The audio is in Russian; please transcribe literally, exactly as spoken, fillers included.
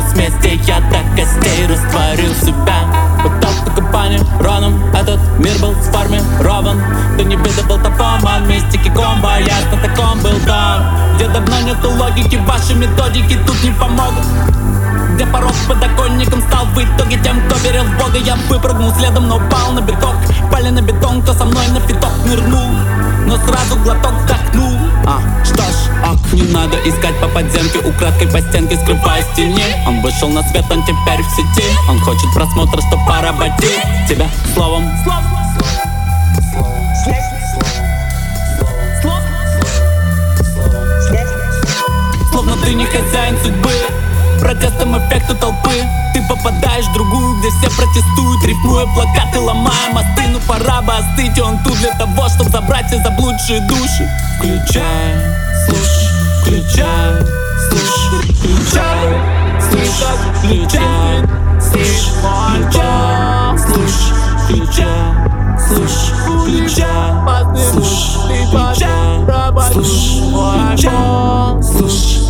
вместе я до костей растворил себя. Пытал эту компанию Роном, этот мир был сформирован. Ты не видывал того, ман, мистики комбо, я на таком был дом, где давно нету логики, ваши методики тут не помогут. Где порог с подоконником стал в итоге тем, кто верил в Бога. Я выпрыгнул следом, но упал на биток. Пали на бетон, кто со мной на фиток нырнул, но сразу глоток вдохнул. А, что ж, ок, не надо искать по подземке, украдкой по стенке скрываясь в тени. Он вышел на свет, он теперь в сети. Он хочет просмотра, чтоб поработить тебя словом. Словно ты не хозяин судьбы, протестом эффекта толпы. Ты попадаешь в другую, где все протестуют, рифмуя плакаты, ломая мосты. Ну пора бы остыть, и он тут для того, чтобы забрать все заблудшие души. Включай, слушай, включай, слушай, включай, слушай, включай, слушай, включай, слушай, включай, слушай, включай, слушай, включай, слушай, включай, слушай.